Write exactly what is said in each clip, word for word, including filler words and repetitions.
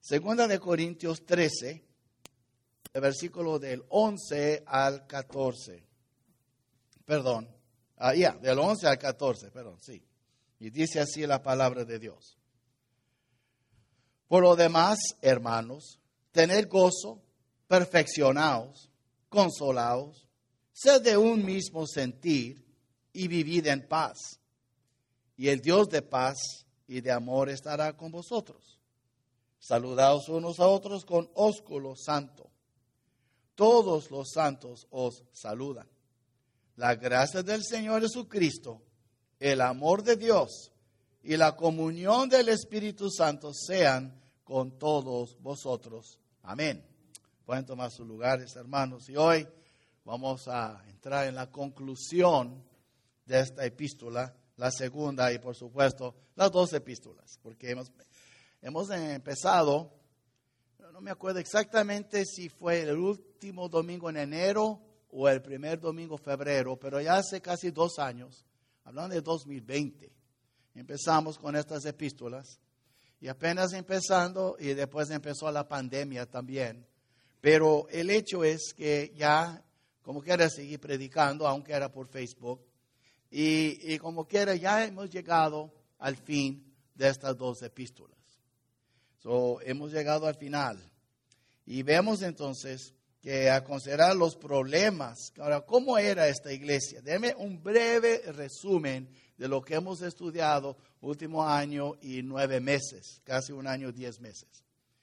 Segunda de Corintios trece, el versículo del once al catorce. Perdón, ah, ya, yeah, del once al catorce, perdón, sí. Y dice así la palabra de Dios. Por lo demás, hermanos, tened gozo, perfeccionaos, consolaos, sed de un mismo sentir y vivid en paz. Y el Dios de paz y de amor estará con vosotros. Saludaos unos a otros con ósculo santo. Todos los santos os saludan. La gracia del Señor Jesucristo, el amor de Dios y la comunión del Espíritu Santo sean con todos vosotros. Amén. Pueden tomar sus lugares, hermanos. Y hoy vamos a entrar en la conclusión de esta epístola, la segunda y por supuesto las dos epístolas, porque hemos, hemos empezado, no me acuerdo exactamente si fue el último domingo en enero o el primer domingo en febrero, pero ya hace casi dos años, hablando de dos mil veinte, empezamos con estas epístolas y apenas empezando y después empezó la pandemia también, pero el hecho es que ya como quiera seguir predicando, aunque era por Facebook, y, y como quiera ya hemos llegado al fin de estas dos epístolas. So, hemos llegado al final y vemos entonces que a considerar los problemas. Ahora, ¿cómo era esta iglesia? Déme un breve resumen de lo que hemos estudiado último año y nueve meses, casi un año, diez meses.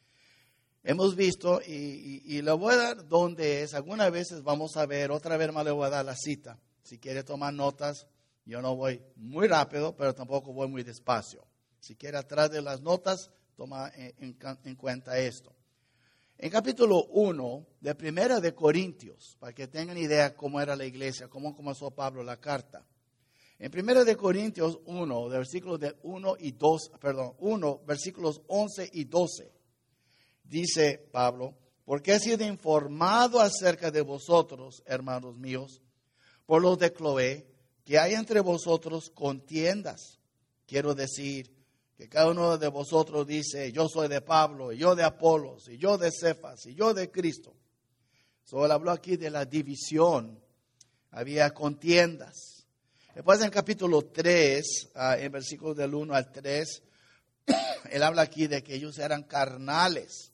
Hemos visto, y, y, y le voy a dar dónde es, algunas veces vamos a ver, otra vez más le voy a dar la cita. Si quiere tomar notas, yo no voy muy rápido, pero tampoco voy muy despacio. Si quiere atrás de las notas, toma en, en, en cuenta esto. En capítulo uno de Primera de Corintios, para que tengan idea cómo era la iglesia, cómo comenzó Pablo la carta. En Primera de Corintios uno, de versículos de uno y dos, perdón, uno, versículos once y doce, dice Pablo, porque he sido informado acerca de vosotros, hermanos míos, por los de Cloé, que hay entre vosotros contiendas. Quiero decir que cada uno de vosotros dice, yo soy de Pablo, y yo de Apolos, y yo de Cefas, y yo de Cristo. Solo habló aquí de la división. Había contiendas. Después en capítulo tres, uh, en versículos del uno al tres, él habla aquí de que ellos eran carnales.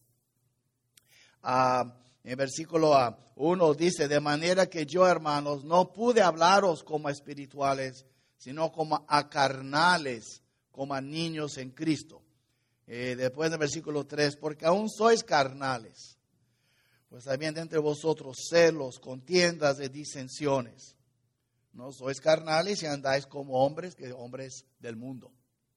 Uh, en versículo uno dice, de manera que yo, hermanos, no pude hablaros como a espirituales, sino como a carnales, como a niños en Cristo. Eh, después del versículo tres, porque aún sois carnales, pues también entre vosotros celos, contiendas de disensiones. No sois carnales y andáis como hombres, que hombres del mundo.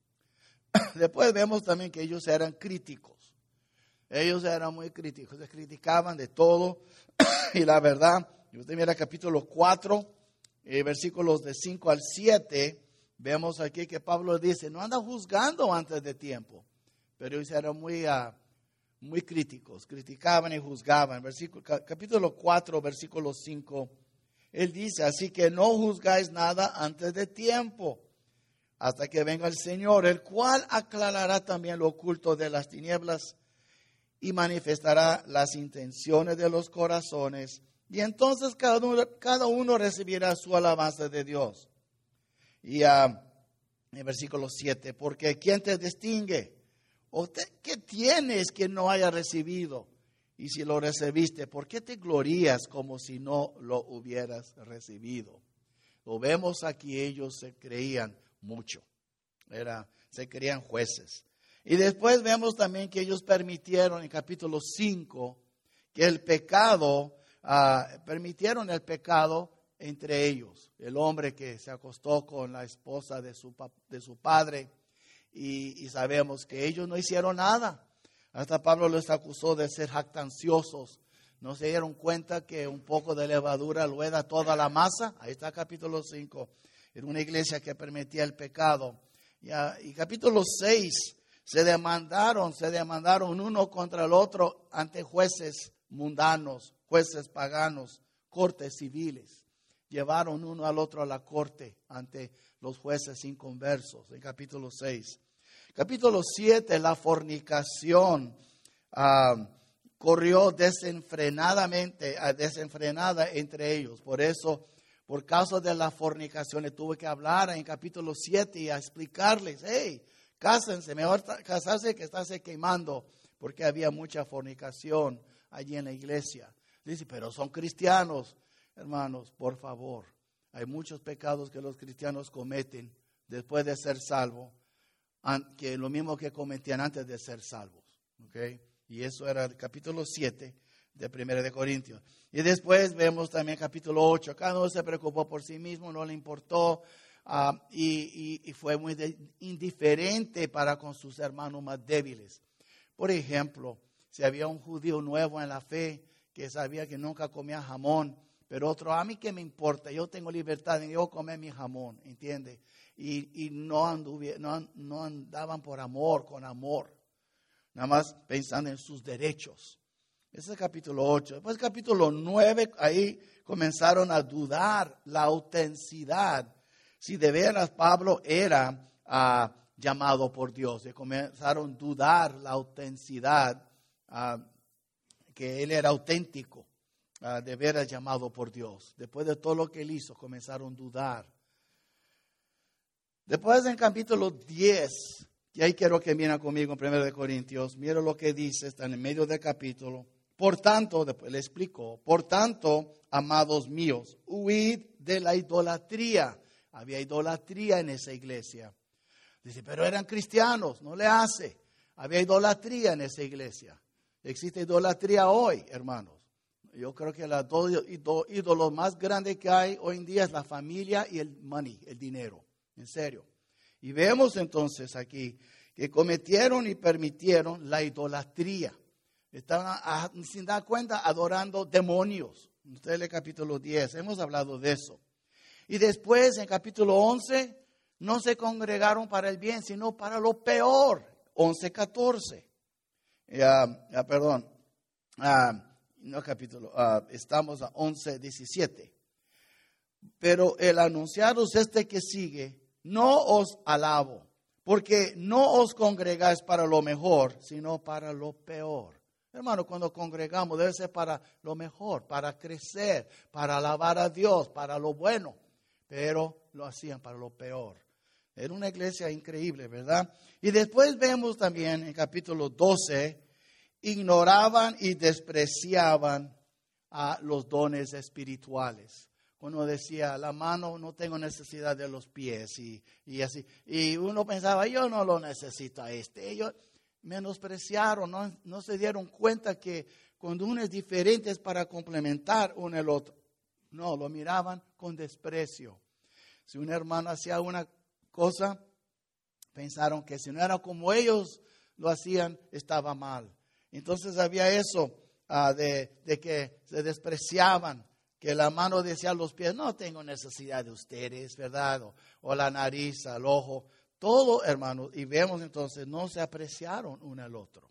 Después vemos también que ellos eran críticos. Ellos eran muy críticos, se criticaban de todo. Y la verdad, si usted mira capítulo cuatro, eh, versículos de cinco al siete, vemos aquí que Pablo dice, no anda juzgando antes de tiempo. Pero ellos eran muy, uh, muy críticos, criticaban y juzgaban. Versículo, capítulo cuatro, versículo cinco, él dice, así que no juzgáis nada antes de tiempo, hasta que venga el Señor, el cual aclarará también lo oculto de las tinieblas y manifestará las intenciones de los corazones. Y entonces cada uno, cada uno recibirá su alabanza de Dios. Y uh, en el versículo siete, porque ¿quién te distingue? ¿O te, qué tienes que no haya recibido? Y si lo recibiste, ¿por qué te glorías como si no lo hubieras recibido? Lo vemos aquí, ellos se creían mucho. Era, se creían jueces. Y después vemos también que ellos permitieron en capítulo cinco que el pecado, uh, permitieron el pecado entre ellos. El hombre que se acostó con la esposa de su, de su padre y, y sabemos que ellos no hicieron nada. Hasta Pablo les acusó de ser jactanciosos. ¿No se dieron cuenta que un poco de levadura lueda toda la masa? Ahí está capítulo cinco. Era una iglesia que permitía el pecado. Y, uh, y capítulo seis. Se demandaron, se demandaron uno contra el otro ante jueces mundanos, jueces paganos, cortes civiles. Llevaron uno al otro a la corte ante los jueces inconversos, en capítulo seis. Capítulo siete, la fornicación. uh, corrió desenfrenadamente, uh, desenfrenada entre ellos. Por eso, por causa de la fornicación, le tuve que hablar en capítulo siete y a explicarles, hey, cásense, mejor casarse que estarse quemando, porque había mucha fornicación allí en la iglesia. Dice, pero son cristianos. Hermanos, por favor, hay muchos pecados que los cristianos cometen después de ser salvos, que lo mismo que cometían antes de ser salvos. ¿Okay? Y eso era el capítulo siete de Primera de Corintios. Y después vemos también capítulo ocho. Cada uno se preocupó por sí mismo, no le importó uh, y, y, y fue muy de, indiferente para con sus hermanos más débiles. Por ejemplo, si había un judío nuevo en la fe que sabía que nunca comía jamón, pero otro, a mí qué me importa, yo tengo libertad en yo comer mi jamón, ¿entiende? Y, y no, anduvi, no, no andaban por amor, con amor, nada más pensando en sus derechos. Ese es el capítulo ocho. Después capítulo nueve, ahí comenzaron a dudar la autenticidad, si de veras Pablo era uh, llamado por Dios. Y comenzaron a dudar la autenticidad, uh, que él era auténtico. Uh, de veras llamado por Dios. Después de todo lo que él hizo, comenzaron a dudar. Después en capítulo diez, y ahí quiero que miren conmigo en Primera de Corintios, mira lo que dice, está en el medio del capítulo. Por tanto, después le explicó, por tanto, amados míos, huid de la idolatría. Había idolatría en esa iglesia. Dice, pero eran cristianos, no le hace. Había idolatría en esa iglesia. Existe idolatría hoy, hermanos. Yo creo que los dos ídolos más grandes que hay hoy en día es la familia y el money, el dinero. En serio. Y vemos entonces aquí que cometieron y permitieron la idolatría. Estaban sin dar cuenta adorando demonios. Usted lee capítulo diez, hemos hablado de eso. Y después en capítulo once no se congregaron para el bien, sino para lo peor. once, catorce. Uh, uh, perdón. Uh, No capítulo, uh, estamos a once, diecisiete. Pero el anunciaros este que sigue, no os alabo, porque no os congregáis para lo mejor, sino para lo peor. Hermano, cuando congregamos debe ser para lo mejor, para crecer, para alabar a Dios, para lo bueno. Pero lo hacían para lo peor. Era una iglesia increíble, ¿verdad? Y después vemos también en capítulo doce, ignoraban y despreciaban a los dones espirituales. Uno decía, la mano no tengo necesidad de los pies y, y así. Y uno pensaba, yo no lo necesito a este. Ellos menospreciaron, no, no se dieron cuenta que cuando uno es diferente es para complementar uno al otro. No, lo miraban con desprecio. Si un hermano hacía una cosa, pensaron que si no era como ellos lo hacían, estaba mal. Entonces había eso uh, de, de que se despreciaban, que la mano decía a los pies, no tengo necesidad de ustedes, ¿verdad? O, o la nariz, el ojo, todo, hermanos. Y vemos entonces, no se apreciaron uno al otro.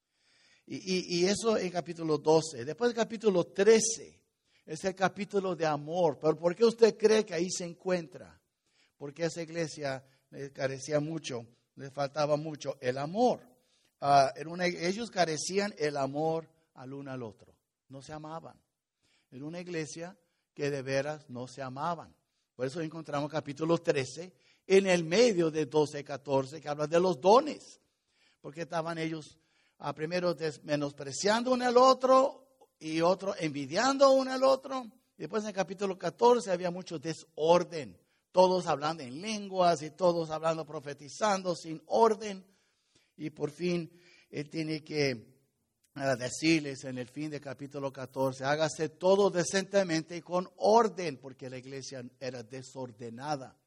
Y, y, y eso en capítulo doce. Después del capítulo trece, es el capítulo de amor. ¿Pero por qué usted cree que ahí se encuentra? Porque a esa iglesia le carecía mucho, le faltaba mucho el amor. Uh, en una, ellos carecían el amor al uno al otro, no se amaban. Era una iglesia que de veras no se amaban. Por eso encontramos capítulo trece en el medio de doce, catorce, que habla de los dones. Porque estaban ellos uh, primero des, menospreciando uno al otro y otro envidiando uno al otro. Después en el capítulo catorce había mucho desorden. Todos hablando en lenguas y todos hablando, profetizando sin orden. Y por fin, él tiene que uh, decirles en el fin del capítulo catorce, hágase todo decentemente y con orden, porque la iglesia era desordenada.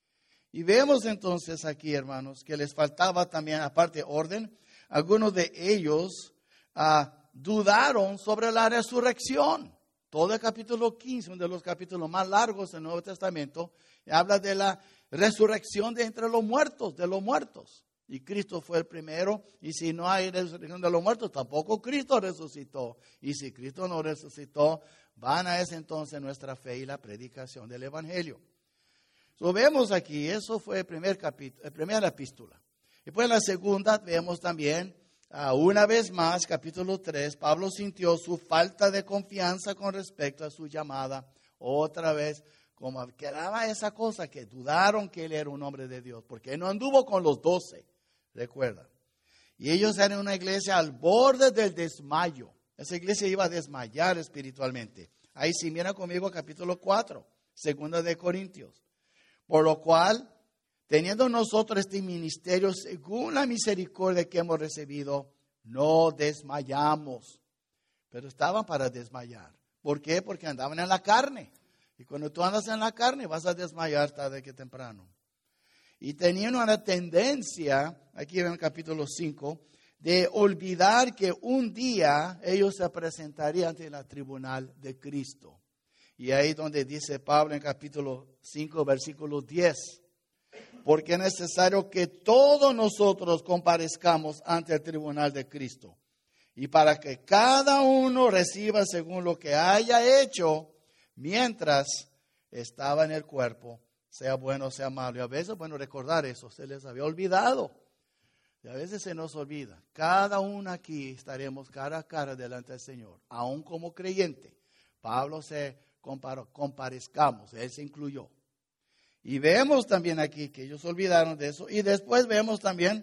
Y vemos entonces aquí, hermanos, que les faltaba también, aparte de orden, algunos de ellos uh, dudaron sobre la resurrección. Todo el capítulo quince, uno de los capítulos más largos del Nuevo Testamento, habla de la resurrección de entre los muertos, de los muertos. Y Cristo fue el primero, y si no hay resurrección de los muertos, tampoco Cristo resucitó. Y si Cristo no resucitó, vana es entonces nuestra fe y la predicación del Evangelio. So, vemos aquí, eso fue el primer capítulo, la primera epístola. Después en la segunda vemos también Uh, una vez más, capítulo tres, Pablo sintió su falta de confianza con respecto a su llamada. Otra vez, como quedaba esa cosa, que dudaron que él era un hombre de Dios, porque él no anduvo con los doce, recuerda. Y ellos eran una iglesia al borde del desmayo. Esa iglesia iba a desmayar espiritualmente. Ahí sí, mira conmigo capítulo cuatro, segunda de Corintios. Por lo cual, teniendo nosotros este ministerio, según la misericordia que hemos recibido, no desmayamos. Pero estaban para desmayar. ¿Por qué? Porque andaban en la carne. Y cuando tú andas en la carne, vas a desmayar tarde que temprano. Y tenían una tendencia, aquí en el capítulo cinco, de olvidar que un día ellos se presentarían ante el tribunal de Cristo. Y ahí donde dice Pablo en capítulo cinco, versículo diez. Porque es necesario que todos nosotros comparezcamos ante el tribunal de Cristo. Y para que cada uno reciba según lo que haya hecho mientras estaba en el cuerpo, sea bueno o sea malo. Y a veces, bueno, recordar eso, se les había olvidado. Y a veces se nos olvida. Cada uno aquí estaremos cara a cara delante del Señor, aún como creyente. Pablo se comparó, comparezcamos, él se incluyó. Y vemos también aquí que ellos olvidaron de eso. Y después vemos también,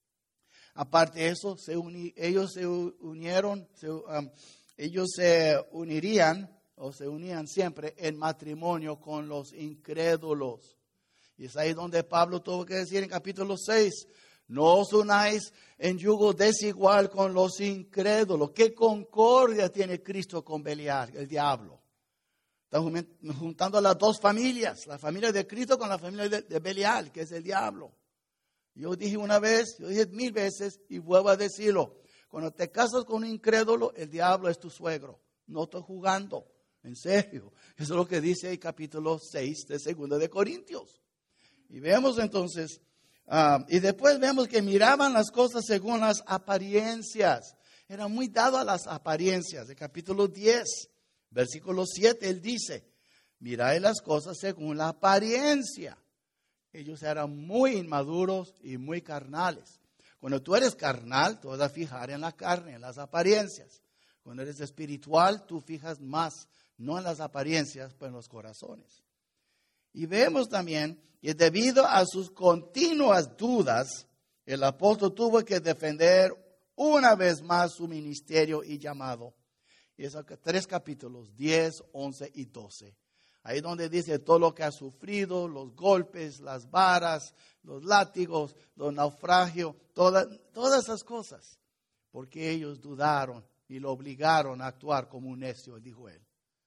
aparte de eso, se uni, ellos se unieron, se, um, ellos se unirían o se unían siempre en matrimonio con los incrédulos. Y es ahí donde Pablo tuvo que decir en capítulo seis, no os unáis en yugo desigual con los incrédulos. ¿Qué concordia tiene Cristo con Belial, el diablo? Están juntando las dos familias, la familia de Cristo con la familia de, de Belial, que es el diablo. Yo dije una vez, yo dije mil veces y vuelvo a decirlo. Cuando te casas con un incrédulo, el diablo es tu suegro. No estoy jugando, en serio. Eso es lo que dice el capítulo seis de segunda de Corintios. Y vemos entonces... Uh, y después vemos que miraban las cosas según las apariencias. Era muy dado a las apariencias. De capítulo diez, versículo siete, él dice, mirad las cosas según la apariencia. Ellos eran muy inmaduros y muy carnales. Cuando tú eres carnal, tú vas a fijar en la carne, en las apariencias. Cuando eres espiritual, tú fijas más, no en las apariencias, pero en los corazones. Y vemos también que debido a sus continuas dudas, el apóstol tuvo que defender una vez más su ministerio y llamado. Y esos tres capítulos, diez, once y doce. Ahí donde dice todo lo que ha sufrido, los golpes, las varas, los látigos, los naufragios, toda, todas esas cosas. Porque ellos dudaron y lo obligaron a actuar como un necio, dijo él.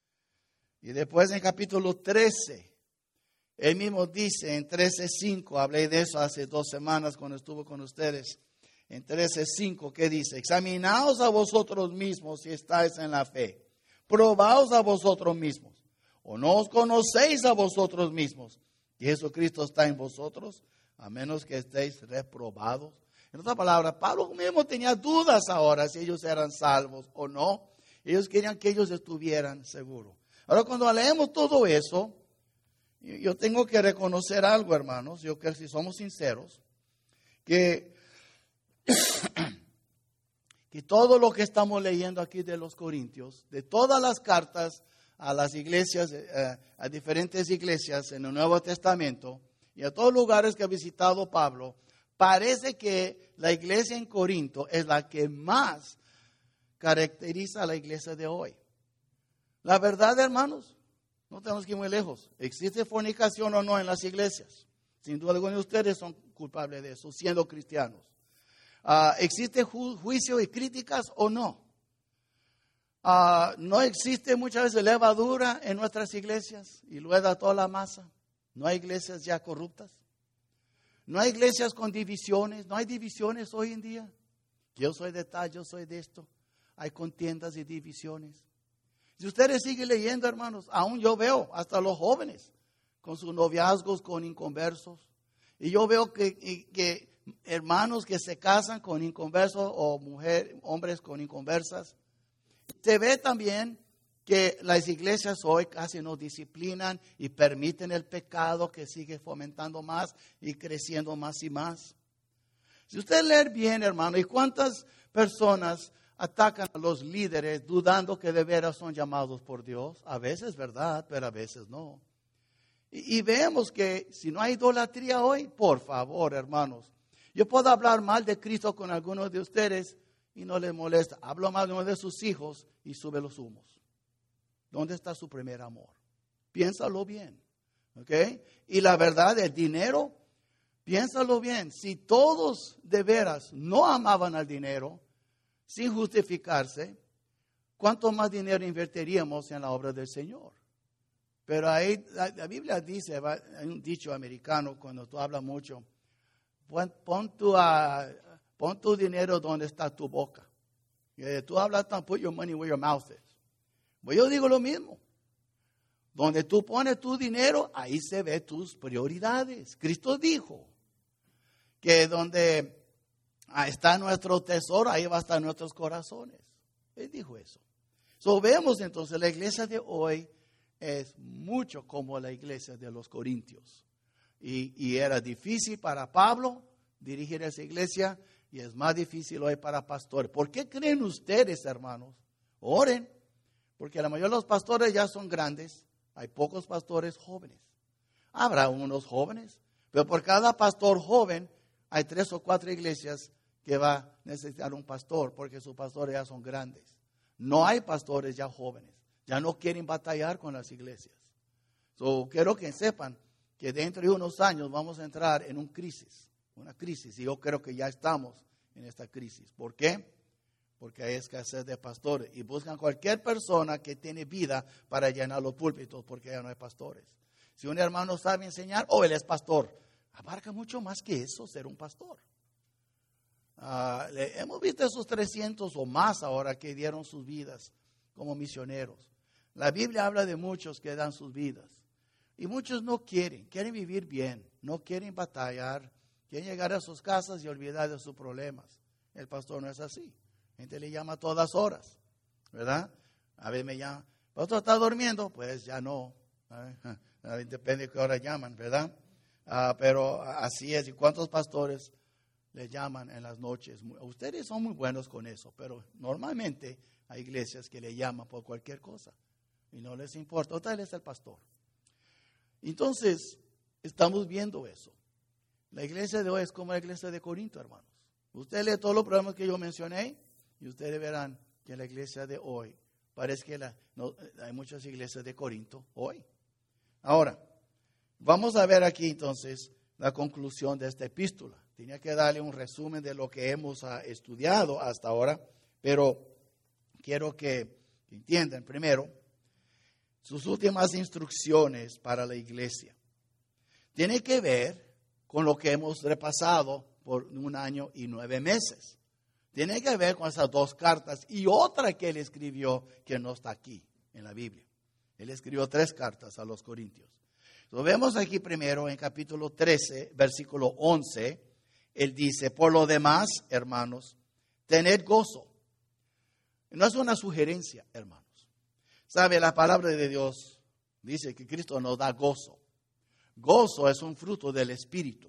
Y después en capítulo trece. Él mismo dice en trece cinco, hablé de eso hace dos semanas cuando estuve con ustedes, en trece cinco, ¿qué dice? Examinaos a vosotros mismos si estáis en la fe, probaos a vosotros mismos, o no os conocéis a vosotros mismos, que Jesucristo está en vosotros, a menos que estéis reprobados. En otras palabras, Pablo mismo tenía dudas ahora si ellos eran salvos o no. Ellos querían que ellos estuvieran seguros. Ahora cuando leemos todo eso, yo tengo que reconocer algo, hermanos, yo creo que si somos sinceros, que, que todo lo que estamos leyendo aquí de los Corintios, de todas las cartas a las iglesias, eh, a diferentes iglesias en el Nuevo Testamento y a todos los lugares que ha visitado Pablo, parece que la iglesia en Corinto es la que más caracteriza a la iglesia de hoy. La verdad, hermanos, no tenemos que ir muy lejos. ¿Existe fornicación o no en las iglesias? Sin duda algunos de ustedes son culpables de eso, siendo cristianos. Uh, ¿Existe ju- juicio y críticas o no? Uh, ¿No existe muchas veces levadura en nuestras iglesias y luego toda la masa? ¿No hay iglesias ya corruptas? ¿No hay iglesias con divisiones? ¿No hay divisiones hoy en día? Yo soy de tal, yo soy de esto. Hay contiendas y divisiones. Si ustedes siguen leyendo, hermanos, aún yo veo hasta los jóvenes con sus noviazgos con inconversos. Y yo veo que, que hermanos que se casan con inconversos o mujeres, hombres con inconversas. Se ve también que las iglesias hoy casi no disciplinan y permiten el pecado que sigue fomentando más y creciendo más y más. Si usted lee bien, hermano, ¿y cuántas personas atacan a los líderes dudando que de veras son llamados por Dios. A veces verdad, pero a veces no. Y, y vemos que si no hay idolatría hoy, por favor, hermanos, yo puedo hablar mal de Cristo con algunos de ustedes y no les molesta. Hablo mal de uno de sus hijos y sube los humos. ¿Dónde está su primer amor? Piénsalo bien. ¿Ok? Y la verdad, el dinero, piénsalo bien. Si todos de veras no amaban al dinero, sin justificarse, ¿cuánto más dinero invertiríamos en la obra del Señor? Pero ahí la, la Biblia dice, hay un dicho americano cuando tú hablas mucho, pon, pon, tu, uh, pon tu dinero donde está tu boca. Y tú hablas tan, put your money where your mouth is. Pues yo digo lo mismo. Donde tú pones tu dinero, ahí se ve tus prioridades. Cristo dijo que donde está nuestro tesoro, ahí va a estar nuestros corazones. Él dijo eso. So, vemos entonces, la iglesia de hoy es mucho como la iglesia de los Corintios. Y, y era difícil para Pablo dirigir esa iglesia y es más difícil hoy para pastores. ¿Por qué creen ustedes, hermanos? Oren, porque la mayoría de los pastores ya son grandes. Hay pocos pastores jóvenes. Habrá unos jóvenes, pero por cada pastor joven hay tres o cuatro iglesias que va a necesitar un pastor porque sus pastores ya son grandes. No hay pastores ya jóvenes. Ya no quieren batallar con las iglesias. So, quiero que sepan que dentro de unos años vamos a entrar en una crisis. Una crisis. Y yo creo que ya estamos en esta crisis. ¿Por qué? Porque hay escasez de pastores y buscan cualquier persona que tiene vida para llenar los púlpitos porque ya no hay pastores. Si un hermano sabe enseñar, oh, él es pastor. Abarca mucho más que eso, ser un pastor. Uh, le, hemos visto esos trescientos o más ahora que dieron sus vidas como misioneros. La Biblia habla de muchos que dan sus vidas. Y muchos no quieren, quieren vivir bien, no quieren batallar, quieren llegar a sus casas y olvidar de sus problemas. El pastor no es así. Gente le llama a todas horas, ¿verdad? A veces me llama, ¿pastor está durmiendo? Pues ya no, ¿eh? Depende de qué hora llaman, ¿verdad? Uh, pero así es. ¿Y cuántos pastores le llaman en las noches? Ustedes son muy buenos con eso, pero normalmente hay iglesias que le llaman por cualquier cosa y no les importa. Otra vez es el pastor. Entonces, estamos viendo eso. La iglesia de hoy es como la iglesia de Corinto, hermanos. Usted lee todos los problemas que yo mencioné y ustedes verán que la iglesia de hoy, parece que la, no, hay muchas iglesias de Corinto hoy. Ahora, vamos a ver aquí entonces la conclusión de esta epístola. Tenía que darle un resumen de lo que hemos uh, estudiado hasta ahora, pero quiero que entiendan primero sus últimas instrucciones para la iglesia. Tiene que ver con lo que hemos repasado por un año y nueve meses. Tiene que ver con esas dos cartas y otra que él escribió que no está aquí en la Biblia. Él escribió tres cartas a los Corintios. Lo vemos aquí primero en capítulo trece, versículo once. Él dice, por lo demás, hermanos, tened gozo. No es una sugerencia, hermanos. ¿Sabe? La palabra de Dios dice que Cristo nos da gozo. Gozo es un fruto del Espíritu.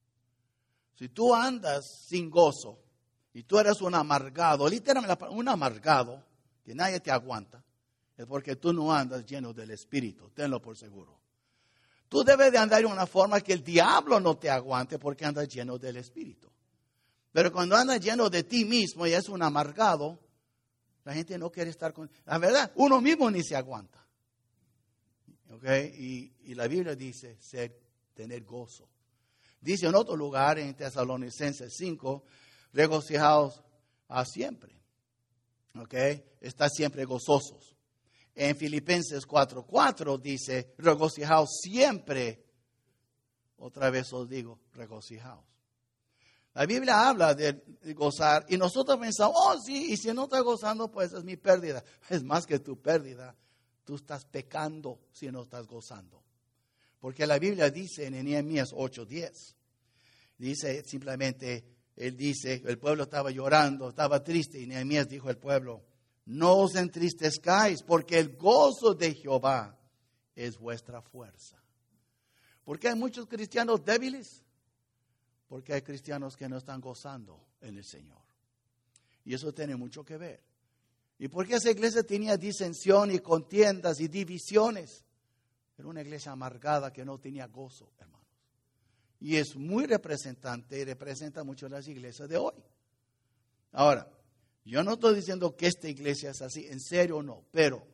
Si tú andas sin gozo y tú eres un amargado, literalmente un amargado, que nadie te aguanta, es porque tú no andas lleno del Espíritu. Tenlo por seguro. Tú debes de andar de una forma que el diablo no te aguante porque andas lleno del Espíritu. Pero cuando andas lleno de ti mismo y es un amargado, la gente no quiere estar con... La verdad, uno mismo ni se aguanta. ¿Okay? Y, y la Biblia dice ser, tener gozo. Dice en otro lugar, en Tesalonicenses cinco, regocijaos a siempre. ¿Okay? Está siempre gozosos. En Filipenses cuatro cuatro dice, regocijaos siempre. Otra vez os digo, regocijaos. La Biblia habla de gozar y nosotros pensamos, oh sí, y si no estoy gozando, pues es mi pérdida. Es más que tu pérdida. Tú estás pecando si no estás gozando. Porque la Biblia dice en Nehemías ocho diez, dice simplemente, él dice, el pueblo estaba llorando, estaba triste, y Nehemías dijo al pueblo, no os entristezcáis, porque el gozo de Jehová es vuestra fuerza. ¿Por qué hay muchos cristianos débiles? Porque hay cristianos que no están gozando en el Señor. Y eso tiene mucho que ver. ¿Y por qué esa iglesia tenía disensión y contiendas y divisiones? Era una iglesia amargada que no tenía gozo, hermanos. Y es muy representante y representa mucho las iglesias de hoy. Ahora, yo no estoy diciendo que esta iglesia es así, en serio no, pero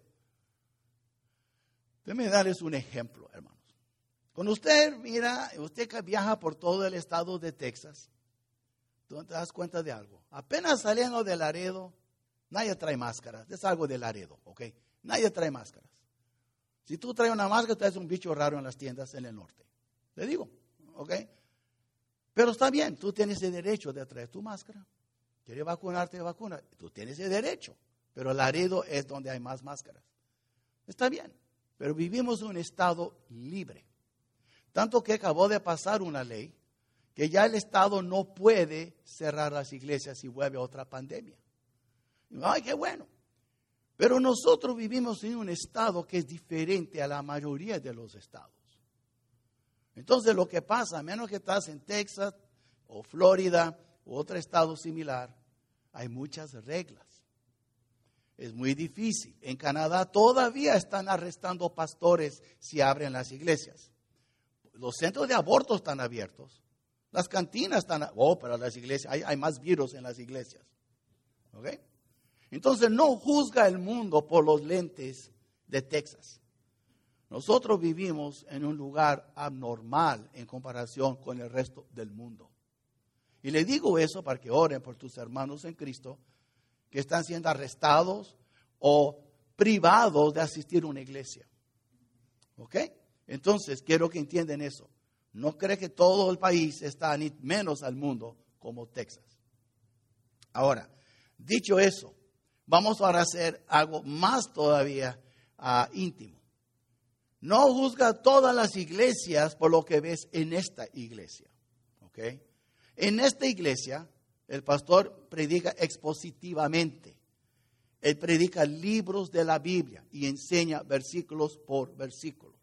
déjenme darles un ejemplo, hermanos. Cuando usted mira, usted que viaja por todo el estado de Texas, tú te das cuenta de algo. Apenas saliendo de Laredo, nadie trae máscaras. Es algo de Laredo, ¿ok? Nadie trae máscaras. Si tú traes una máscara, tú eres un bicho raro en las tiendas en el norte. Te digo, ¿ok? Pero está bien, tú tienes el derecho de traer tu máscara. ¿Quieres vacunarte, vacuna? Tú tienes el derecho. Pero Laredo es donde hay más máscaras. Está bien, pero vivimos en un estado libre. Tanto que acabó de pasar una ley que ya el Estado no puede cerrar las iglesias si vuelve otra pandemia. Ay, qué bueno. Pero nosotros vivimos en un estado que es diferente a la mayoría de los estados. Entonces lo que pasa, a menos que estás en Texas o Florida o otro estado similar, hay muchas reglas. Es muy difícil. En Canadá todavía están arrestando pastores si abren las iglesias. Los centros de aborto están abiertos. Las cantinas están, oh, pero las iglesias, hay, hay más virus en las iglesias. ¿Ok? Entonces no juzga el mundo por los lentes de Texas. Nosotros vivimos en un lugar abnormal en comparación con el resto del mundo. Y le digo eso para que oren por tus hermanos en Cristo que están siendo arrestados o privados de asistir a una iglesia. ¿Ok? Entonces quiero que entiendan eso. No cree que todo el país está ni menos al mundo como Texas. Ahora, dicho eso, vamos ahora a hacer algo más todavía uh, íntimo. No juzga todas las iglesias por lo que ves en esta iglesia. ¿Ok? En esta iglesia, el pastor predica expositivamente. Él predica libros de la Biblia y enseña versículos por versículos.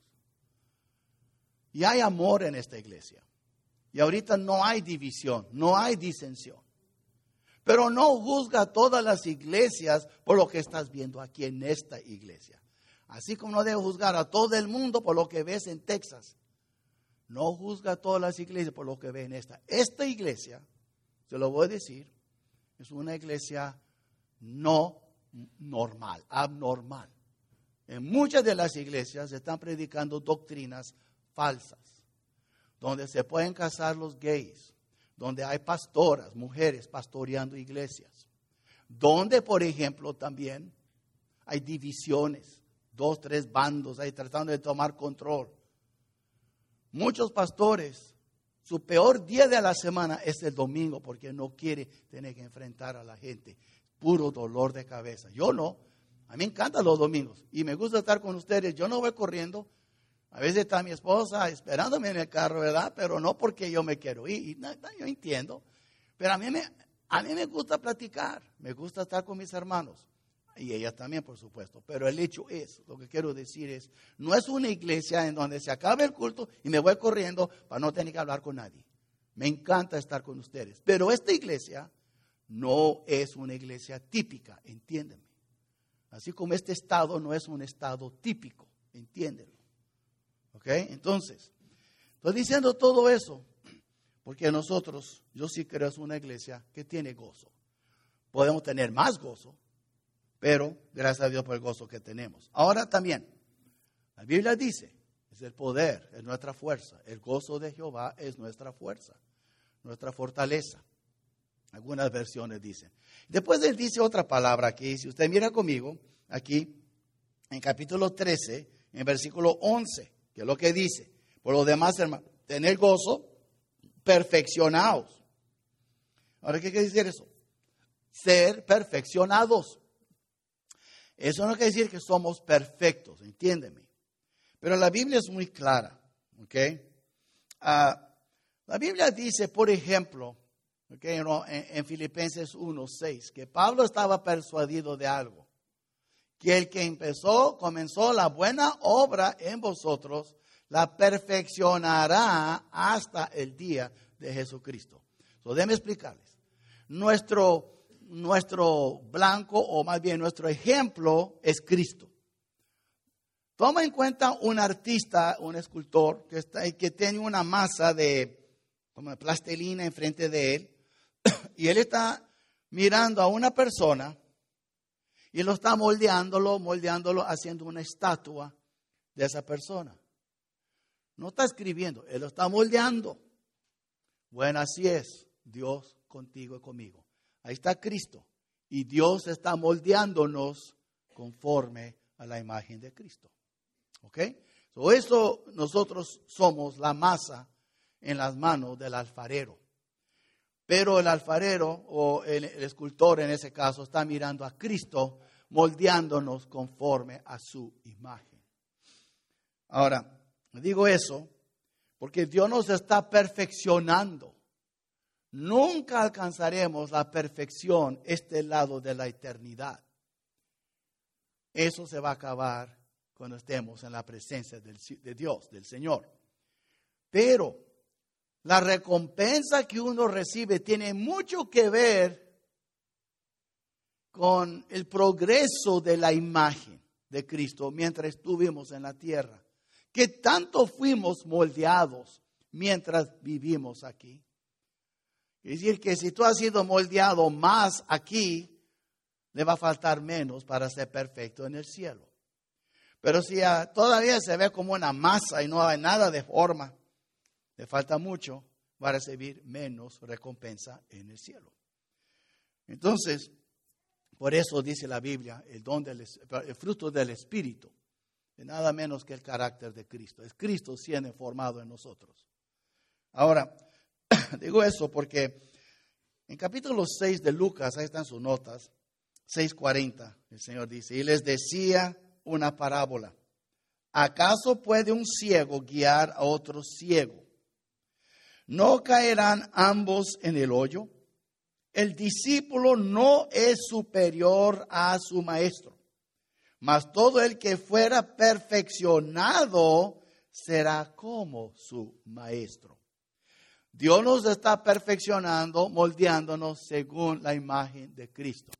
Y hay amor en esta iglesia. Y ahorita no hay división, no hay disensión. Pero no juzga a todas las iglesias por lo que estás viendo aquí en esta iglesia. Así como no debe juzgar a todo el mundo por lo que ves en Texas. No juzga a todas las iglesias por lo que ve en esta. Esta iglesia, se lo voy a decir, es una iglesia no normal, abnormal. En muchas de las iglesias se están predicando doctrinas falsas, donde se pueden casar los gays, donde hay pastoras, mujeres pastoreando iglesias, donde, por ejemplo, también hay divisiones, dos, tres bandos ahí tratando de tomar control. Muchos pastores, su peor día de la semana es el domingo porque no quiere tener que enfrentar a la gente. Puro dolor de cabeza. Yo no, a mí me encantan los domingos y me gusta estar con ustedes. Yo no voy corriendo. A veces está mi esposa esperándome en el carro, ¿verdad? Pero no porque yo me quiero ir. Y no, no, yo entiendo. Pero a mí, me, a mí me gusta platicar. Me gusta estar con mis hermanos. Y ella también, por supuesto. Pero el hecho es, lo que quiero decir es, no es una iglesia en donde se acabe el culto y me voy corriendo para no tener que hablar con nadie. Me encanta estar con ustedes. Pero esta iglesia no es una iglesia típica, entiéndeme. Así como este estado no es un estado típico, entiéndelo. ¿Ok? Entonces, estoy diciendo todo eso porque nosotros, yo sí creo es una iglesia que tiene gozo. Podemos tener más gozo, pero gracias a Dios por el gozo que tenemos. Ahora también, la Biblia dice, es el poder, es nuestra fuerza. El gozo de Jehová es nuestra fuerza, nuestra fortaleza. Algunas versiones dicen. Después él dice otra palabra aquí. Si usted mira conmigo, aquí, en capítulo trece, en versículo once, que es lo que dice. Por lo demás, hermano, tener gozo, perfeccionados. Ahora, ¿qué quiere decir eso? Ser perfeccionados. Eso no quiere decir que somos perfectos, entiéndeme. Pero la Biblia es muy clara, ¿ok? Uh, la Biblia dice, por ejemplo, okay, en, en Filipenses uno seis, que Pablo estaba persuadido de algo. Que el que empezó, comenzó la buena obra en vosotros, la perfeccionará hasta el día de Jesucristo. So, déjenme explicarles. Nuestro, nuestro blanco, o más bien nuestro ejemplo, es Cristo. Toma en cuenta un artista, un escultor, que, está, que tiene una masa de como de plastilina enfrente de él, y él está mirando a una persona, y lo está moldeándolo, moldeándolo, haciendo una estatua de esa persona. No está escribiendo, él lo está moldeando. Bueno, así es, Dios contigo y conmigo. Ahí está Cristo. Y Dios está moldeándonos conforme a la imagen de Cristo. ¿Ok? So, eso nosotros somos la masa en las manos del alfarero. Pero el alfarero o el, el escultor en ese caso está mirando a Cristo moldeándonos conforme a su imagen. Ahora, digo eso porque Dios nos está perfeccionando. Nunca alcanzaremos la perfección este lado de la eternidad. Eso se va a acabar cuando estemos en la presencia del, de Dios, del Señor. Pero la recompensa que uno recibe tiene mucho que ver con el progreso de la imagen de Cristo mientras estuvimos en la tierra. ¿Qué tanto fuimos moldeados mientras vivimos aquí? Es decir, que si tú has sido moldeado más aquí, le va a faltar menos para ser perfecto en el cielo. Pero si uh, todavía se ve como una masa y no hay nada de forma, le falta mucho, va a recibir menos recompensa en el cielo. Entonces, por eso dice la Biblia, el don del, el fruto del Espíritu, de nada menos que el carácter de Cristo. Es Cristo siendo formado en nosotros. Ahora, digo eso porque en capítulo seis de Lucas, ahí están sus notas, seis cuarenta, el Señor dice, y les decía una parábola. ¿Acaso puede un ciego guiar a otro ciego? ¿No caerán ambos en el hoyo? El discípulo no es superior a su maestro, mas todo el que fuera perfeccionado será como su maestro. Dios nos está perfeccionando, moldeándonos según la imagen de Cristo.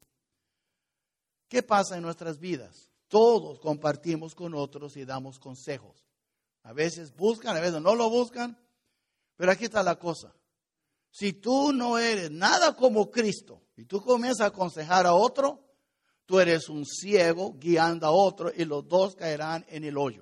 ¿Qué pasa en nuestras vidas? Todos compartimos con otros y damos consejos. A veces buscan, a veces no lo buscan, pero aquí está la cosa. Si tú no eres nada como Cristo y tú comienzas a aconsejar a otro, tú eres un ciego guiando a otro y los dos caerán en el hoyo.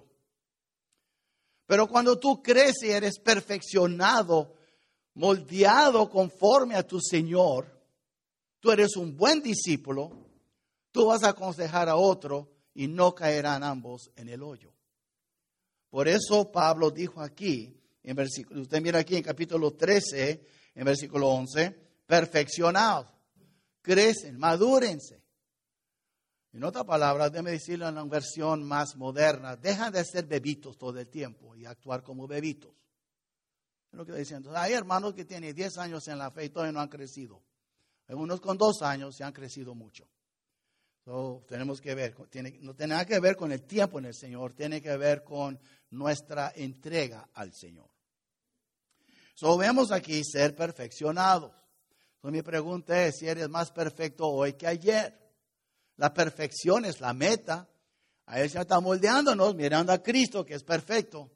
Pero cuando tú creces y eres perfeccionado, moldeado conforme a tu Señor, tú eres un buen discípulo, tú vas a aconsejar a otro y no caerán ambos en el hoyo. Por eso Pablo dijo aquí, en versículo, usted mira aquí en capítulo trece, en versículo once, perfeccionados, crecen, madúrense. En otras palabras, déjeme decirlo en una versión más moderna, dejan de ser bebitos todo el tiempo y actuar como bebitos. Es lo que está diciendo. Hay hermanos que tienen diez años en la fe y todavía no han crecido. Hay unos con dos años y han crecido mucho. So, tenemos que ver, tiene, no tiene nada que ver con el tiempo en el Señor, tiene que ver con nuestra entrega al Señor. So, vemos aquí ser perfeccionados. So, mi pregunta es si eres más perfecto hoy que ayer. La perfección es la meta. A Él se está moldeándonos, mirando a Cristo que es perfecto.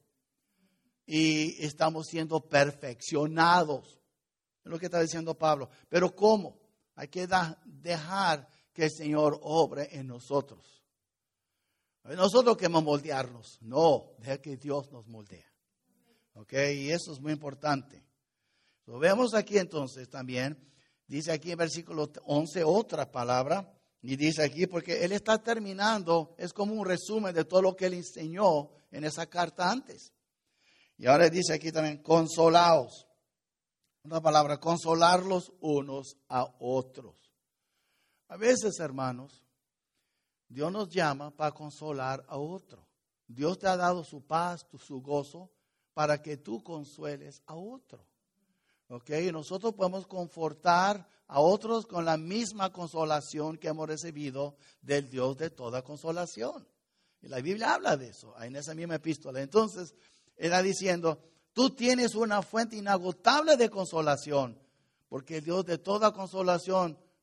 Y estamos siendo perfeccionados. Es lo que está diciendo Pablo. Pero ¿cómo? Hay que da, dejar que el Señor obre en nosotros. Nosotros queremos moldearnos. No, deja que Dios nos moldea. ¿Ok? Y eso es muy importante. Lo vemos aquí entonces también. Dice aquí en versículo once otra palabra. Y dice aquí, porque Él está terminando, es como un resumen de todo lo que Él enseñó en esa carta antes. Y ahora dice aquí también, consolaos. Una palabra, consolarlos unos a otros. A veces, hermanos, Dios nos llama para consolar a otro. Dios te ha dado su paz, su gozo, para que tú consueles a otro. ¿Ok? Y nosotros podemos confortar a otros con la misma consolación que hemos recibido del Dios de toda consolación. Y la Biblia habla de eso, en esa misma epístola. Entonces, Él está diciendo, tú tienes una fuente inagotable de consolación, porque el Dios de toda consolación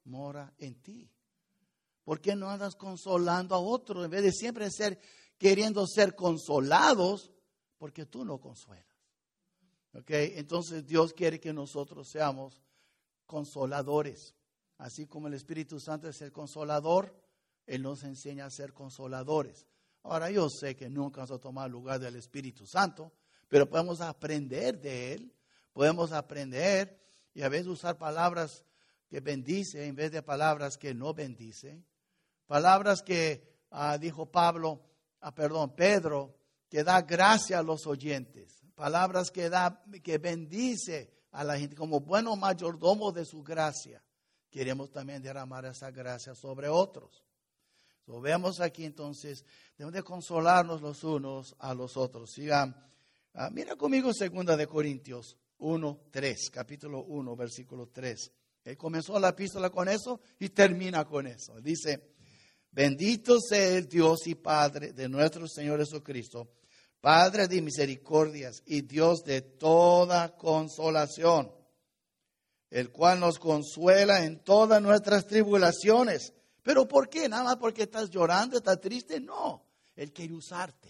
mora en ti. ¿Por qué no andas consolando a otros en vez de siempre ser queriendo ser consolados? Porque tú no consuelas. ¿Okay? Entonces Dios quiere que nosotros seamos consoladores. Así como el Espíritu Santo es el consolador, Él nos enseña a ser consoladores. Ahora yo sé que nunca vamos a tomar el lugar del Espíritu Santo, pero podemos aprender de Él. Podemos aprender y a veces usar palabras que bendice en vez de palabras que no bendice. Palabras que uh, dijo Pablo, uh, perdón, Pedro, que da gracia a los oyentes. Palabras que da, que bendice a la gente como bueno mayordomo de su gracia. Queremos también derramar esa gracia sobre otros. Lo vemos aquí entonces, debemos de consolarnos los unos a los otros. Sigan, uh, mira conmigo segunda de Corintios uno, tres, capítulo uno, versículo tres. Él comenzó la epístola con eso y termina con eso. Dice, bendito sea el Dios y Padre de nuestro Señor Jesucristo, Padre de misericordias y Dios de toda consolación, el cual nos consuela en todas nuestras tribulaciones. ¿Pero por qué? ¿Nada más porque estás llorando, estás triste? No, Él quiere usarte.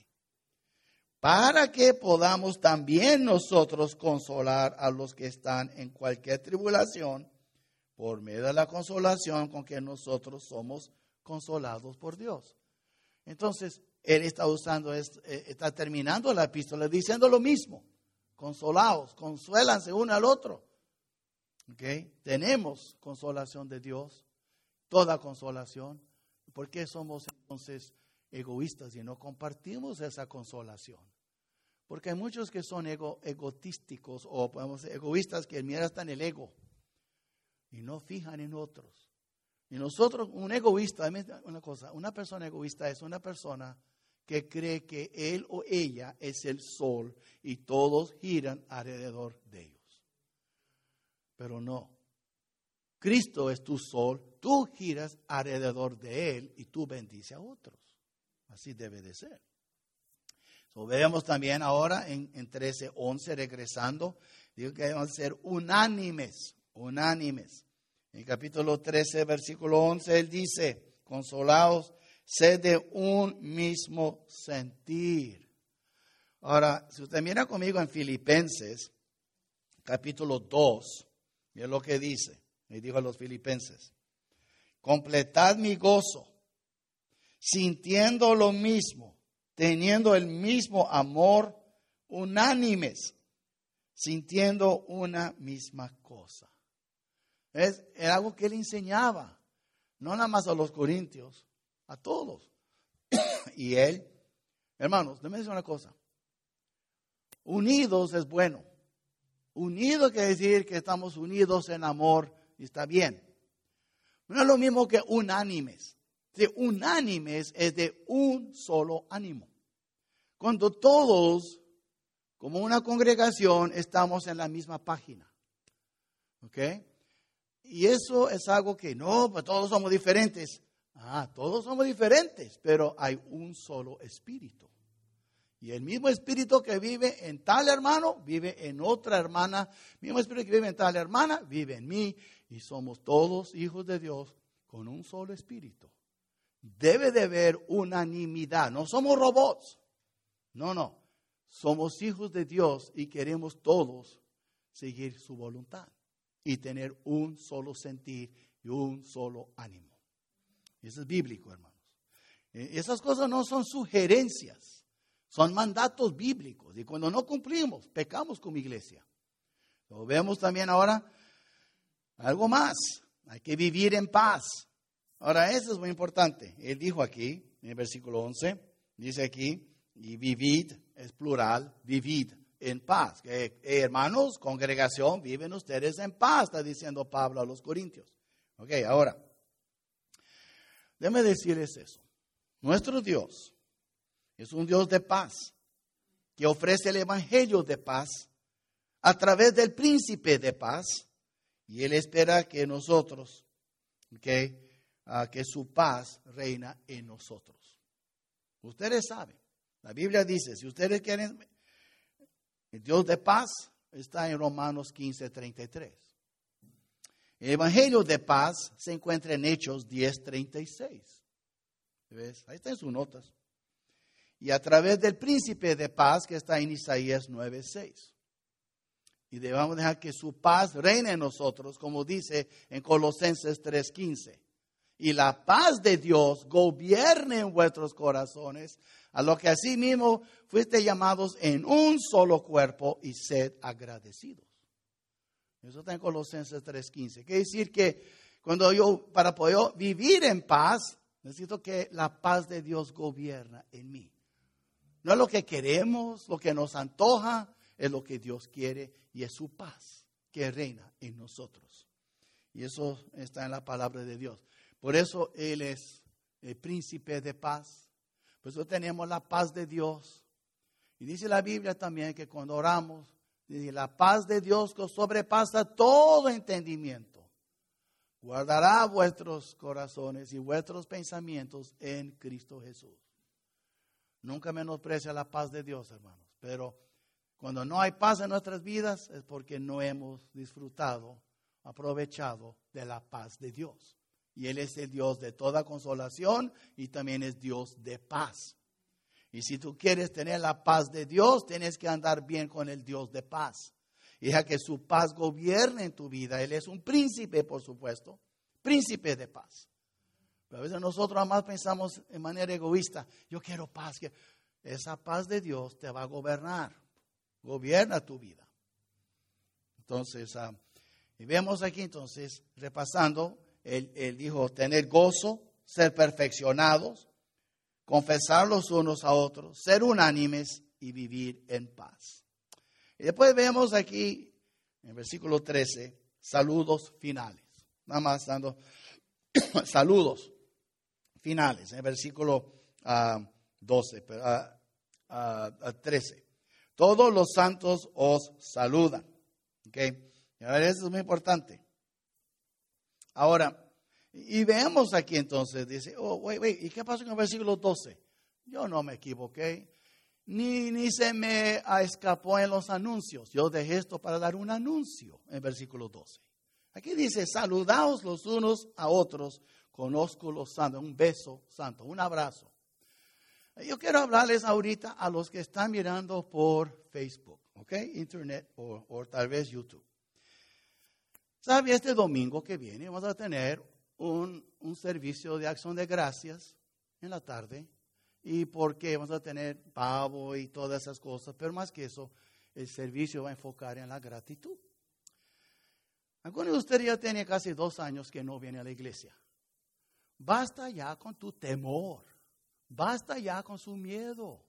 Para que podamos también nosotros consolar a los que están en cualquier tribulación, por medio de la consolación con que nosotros somos consolados por Dios. Entonces, Él está usando, está terminando la epístola diciendo lo mismo. Consolaos, consuélanse uno al otro. ¿Okay? Tenemos consolación de Dios, toda consolación. ¿Por qué somos entonces egoístas y no compartimos esa consolación? Porque hay muchos que son ego, egotísticos o podemos decir, egoístas que miran hasta en el ego y no fijan en otros. Y nosotros, un egoísta, una cosa, una persona egoísta es una persona que cree que él o ella es el sol y todos giran alrededor de ellos. Pero no. Cristo es tu sol, tú giras alrededor de Él y tú bendices a otros. Así debe de ser. So, vemos también ahora en, en trece once, regresando, digo que debemos ser unánimes, unánimes. En capítulo trece, versículo once, Él dice, consolaos, sed de un mismo sentir. Ahora, si usted mira conmigo en Filipenses, capítulo dos, mira lo que dice. Y dijo a los filipenses, completad mi gozo, sintiendo lo mismo, teniendo el mismo amor, unánimes, sintiendo una misma cosa. Es, era algo que él enseñaba, no nada más a los corintios, a todos. Y él, hermanos, déjenme decir una cosa, unidos es bueno. Unidos quiere decir que estamos unidos en amor. Y está bien. No es lo mismo que unánimes. De unánimes es de un solo ánimo. Cuando todos, como una congregación, estamos en la misma página. ¿Ok? Y eso es algo que no, pues todos somos diferentes. Ah, todos somos diferentes, pero hay un solo espíritu. Y el mismo espíritu que vive en tal hermano, vive en otra hermana. El mismo espíritu que vive en tal hermana, vive en mí. Y somos todos hijos de Dios con un solo espíritu. Debe de haber unanimidad. No somos robots. No, no. Somos hijos de Dios y queremos todos seguir su voluntad. Y tener un solo sentir y un solo ánimo. Eso es bíblico, hermanos. Esas cosas no son sugerencias. Son mandatos bíblicos. Y cuando no cumplimos, pecamos como iglesia. Lo vemos también ahora. Algo más, hay que vivir en paz. Ahora, eso es muy importante. Él dijo aquí, en el versículo once, dice aquí, y vivid, es plural, vivid en paz. Eh, hermanos, congregación, viven ustedes en paz, está diciendo Pablo a los corintios. Ok, ahora, déjenme decirles eso. Nuestro Dios es un Dios de paz, que ofrece el evangelio de paz a través del príncipe de paz. Y Él espera que nosotros, okay, uh, que su paz reina en nosotros. Ustedes saben, la Biblia dice, si ustedes quieren, el Dios de paz está en Romanos quince, treinta y tres. El evangelio de paz se encuentra en Hechos diez treinta y seis. ¿Ves? Ahí están sus notas. Y a través del príncipe de paz que está en Isaías nueve seis. Y debemos dejar que su paz reine en nosotros, como dice en Colosenses tres quince. Y la paz de Dios gobierne en vuestros corazones, a lo que asimismo fuiste llamados en un solo cuerpo, y sed agradecidos. Eso está en Colosenses tres quince. Quiere decir que cuando yo, para poder vivir en paz, necesito que la paz de Dios gobierna en mí. No es lo que queremos, lo que nos antoja, es lo que Dios quiere, y es su paz que reina en nosotros. Y eso está en la palabra de Dios. Por eso Él es el príncipe de paz. Por eso tenemos la paz de Dios. Y dice la Biblia también que cuando oramos, dice, la paz de Dios que sobrepasa todo entendimiento, guardará vuestros corazones y vuestros pensamientos en Cristo Jesús. Nunca menosprecia la paz de Dios, hermanos. Pero cuando no hay paz en nuestras vidas es porque no hemos disfrutado, aprovechado de la paz de Dios. Y Él es el Dios de toda consolación y también es Dios de paz. Y si tú quieres tener la paz de Dios, tienes que andar bien con el Dios de paz. Y deja que su paz gobierne en tu vida. Él es un príncipe, por supuesto, príncipe de paz. Pero a veces nosotros además pensamos en manera egoísta, yo quiero paz. Esa paz de Dios te va a gobernar, gobierna tu vida. Entonces, uh, y vemos aquí entonces, repasando, él, él dijo tener gozo, ser perfeccionados, confesar los unos a otros, ser unánimes y vivir en paz. Y después vemos aquí, en el versículo trece, saludos finales. Nada más dando saludos finales, en el versículo uh, doce, uh, uh, trece. Todos los santos os saludan. ¿Okay? Y a ver, eso es muy importante. Ahora, y veamos aquí entonces, dice, oh, wait, wait, ¿y qué pasó con el versículo doce? Yo no me equivoqué, ni, ni se me escapó en los anuncios. Yo dejé esto para dar un anuncio en el versículo doce. Aquí dice, saludaos los unos a otros con ósculo santo, un beso santo, un abrazo. Yo quiero hablarles ahorita a los que están mirando por Facebook, ¿ok? Internet o, o tal vez YouTube. ¿Sabe? Este domingo que viene vamos a tener un, un servicio de acción de gracias en la tarde. Y porque vamos a tener pavo y todas esas cosas. Pero más que eso, el servicio va a enfocar en la gratitud. Algunos de ustedes ya tienen casi dos años que no viene a la iglesia. Basta ya con tu temor. Basta ya con su miedo.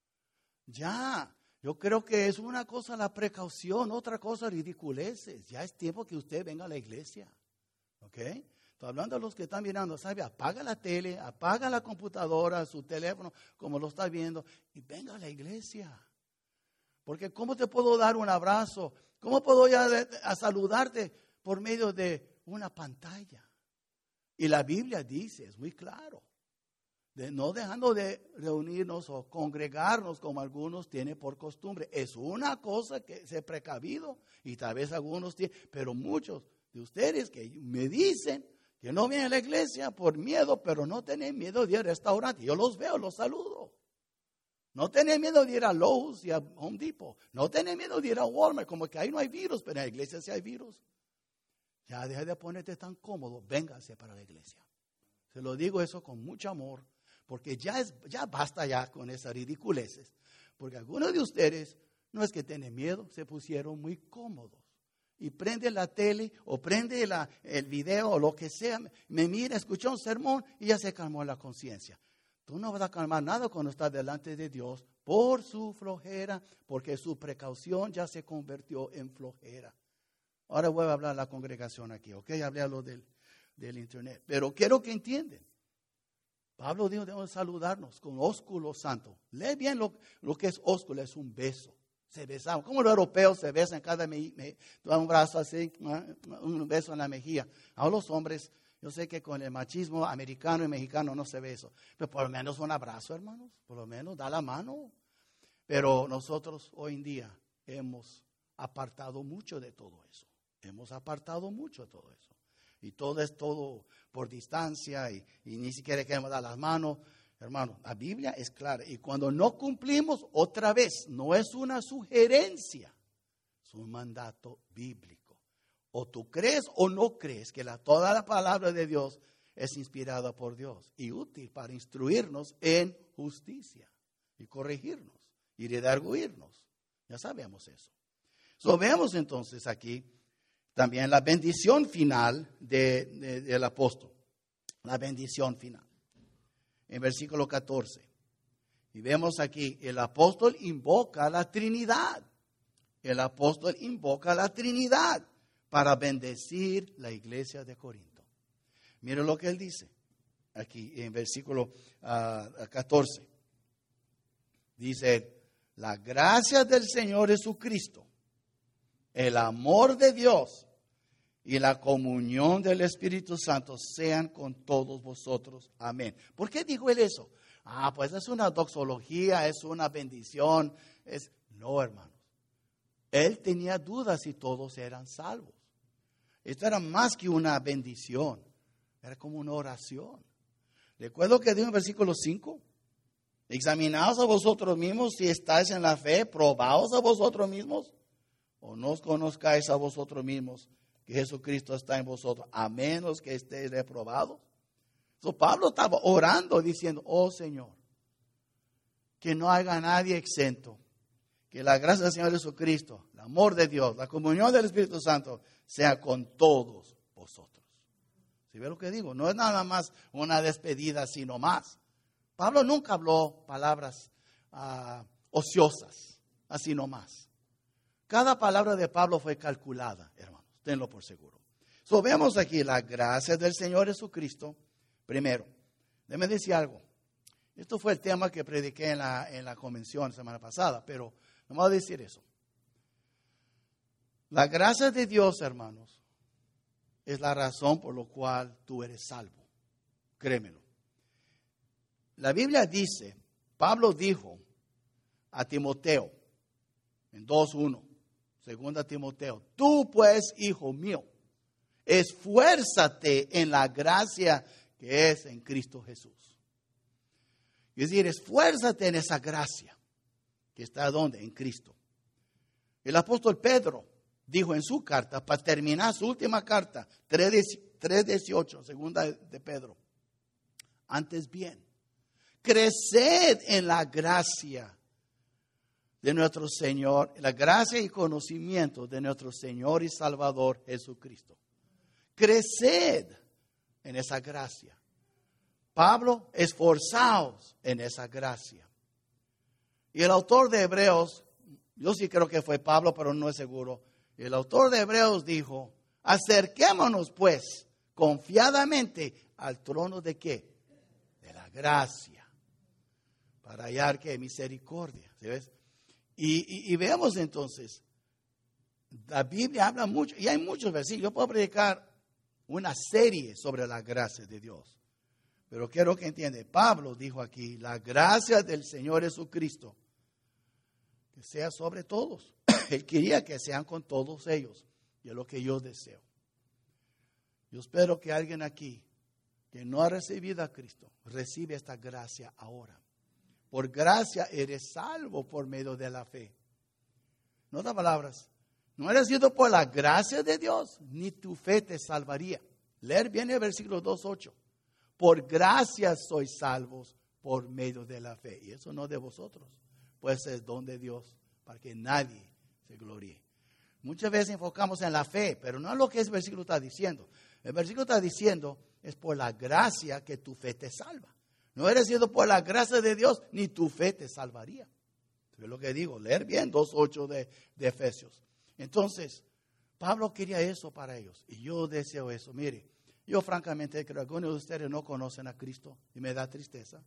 Ya, yo creo que es una cosa la precaución, otra cosa ridiculeces. Ya es tiempo que usted venga a la iglesia. ¿Ok? Estoy hablando a los que están mirando, ¿sabe? Apaga la tele, apaga la computadora, su teléfono, como lo está viendo, y venga a la iglesia. Porque ¿cómo te puedo dar un abrazo? ¿Cómo puedo ya a saludarte por medio de una pantalla? Y la Biblia dice, es muy claro, de no dejando de reunirnos o congregarnos como algunos tienen por costumbre. Es una cosa que se precavido y tal vez algunos tienen, pero muchos de ustedes que me dicen que no vienen a la iglesia por miedo, pero no tienen miedo de ir al restaurante. Yo los veo, los saludo. No tienen miedo de ir a Lowe's y a Home Depot. No tienen miedo de ir a Walmart, como que ahí no hay virus, pero en la iglesia sí hay virus. Ya deja de ponerte tan cómodo, véngase para la iglesia. Se lo digo eso con mucho amor, porque ya, es, ya basta ya con esas ridiculeces. Porque algunos de ustedes no es que tienen miedo, se pusieron muy cómodos. Y prende la tele o prende la, el video o lo que sea, me mira, escuchó un sermón y ya se calmó la conciencia. Tú no vas a calmar nada cuando estás delante de Dios por su flojera, porque su precaución ya se convirtió en flojera. Ahora voy a hablar a la congregación aquí, ¿ok? Hablé a lo del, del internet. Pero quiero que entiendan. Pablo dijo, debemos saludarnos con ósculo santo. Lee bien lo, lo que es ósculo, es un beso. Se besaban, como los europeos se besan cada me, me, un brazo así, un beso en la mejilla. A los hombres, yo sé que con el machismo americano y mexicano no se ve eso, pero por lo menos un abrazo, hermanos, por lo menos da la mano. Pero nosotros hoy en día hemos apartado mucho de todo eso. Hemos apartado mucho de todo eso. y todo es todo por distancia y, y ni siquiera queremos dar las manos. Hermano, la Biblia es clara y cuando no cumplimos, otra vez, no es una sugerencia, es un mandato bíblico. O tú crees o no crees que la, toda la palabra de Dios es inspirada por Dios y útil para instruirnos en justicia y corregirnos y redarguirnos. Ya sabemos eso. So, vemos entonces aquí también la bendición final de, de, del apóstol. La bendición final. En versículo catorce. Y vemos aquí, el apóstol invoca la Trinidad. El apóstol invoca la Trinidad para bendecir la iglesia de Corinto. Mire lo que él dice aquí en versículo uh, catorce. Dice, la gracia del Señor Jesucristo, el amor de Dios y la comunión del Espíritu Santo sean con todos vosotros. Amén. ¿Por qué dijo él eso? Ah, pues es una doxología, es una bendición. Es... No, hermanos. Él tenía dudas si todos eran salvos. Esto era más que una bendición. Era como una oración. Recuerdo que dijo en versículo cinco. Examinaos a vosotros mismos si estáis en la fe. Probaos a vosotros mismos. O no os conozcáis a vosotros mismos que Jesucristo está en vosotros, a menos que estéis reprobados. So, Pablo estaba orando diciendo, oh Señor, que no haya nadie exento, que la gracia del Señor Jesucristo, el amor de Dios, la comunión del Espíritu Santo sea con todos vosotros. ¿Sí ve lo que digo? No es nada más una despedida, sino más. Pablo nunca habló palabras uh, ociosas, así nomás. Cada palabra de Pablo fue calculada, hermanos, tenlo por seguro. So, vemos aquí la gracia del Señor Jesucristo. Primero, déjeme decir algo. Esto fue el tema que prediqué en la, en la convención semana pasada, pero no me voy a decir eso. La gracia de Dios, hermanos, es la razón por la cual tú eres salvo. Créemelo. La Biblia dice, Pablo dijo a Timoteo en dos uno. Segunda Timoteo, tú pues, hijo mío, esfuérzate en la gracia que es en Cristo Jesús. Es decir, esfuérzate en esa gracia que está ¿dónde? En Cristo. El apóstol Pedro dijo en su carta, para terminar su última carta, tres dieciocho, segunda de Pedro, antes bien, creced en la gracia de nuestro Señor, la gracia y conocimiento de nuestro Señor y Salvador Jesucristo. Creced en esa gracia. Pablo, esforzaos en esa gracia. Y el autor de Hebreos, yo sí creo que fue Pablo, pero no es seguro. El autor de Hebreos dijo, acerquémonos pues confiadamente al trono de ¿qué? De la gracia. Para hallar ¿qué? Misericordia. ¿Sí ves? Y, y, y veamos entonces, la Biblia habla mucho, y hay muchos versículos. Yo puedo predicar una serie sobre la gracia de Dios. Pero quiero que entiendan, Pablo dijo aquí, la gracia del Señor Jesucristo, que sea sobre todos. Él quería que sean con todos ellos, y es lo que yo deseo. Yo espero que alguien aquí, que no ha recibido a Cristo, reciba esta gracia ahora. Por gracia eres salvo por medio de la fe. En otras palabras, no eres sido por la gracia de Dios, ni tu fe te salvaría. Leer bien el versículo dos ocho. Por gracia sois salvos por medio de la fe. Y eso no de vosotros, pues es don de Dios para que nadie se gloríe. Muchas veces enfocamos en la fe, pero no es lo que ese versículo está diciendo. El versículo está diciendo es por la gracia que tu fe te salva. No eres sido por la gracia de Dios, ni tu fe te salvaría. Es lo que digo, leer bien dos ocho de, de Efesios. Entonces, Pablo quería eso para ellos. Y yo deseo eso. Mire, yo francamente creo que algunos de ustedes no conocen a Cristo y me da tristeza.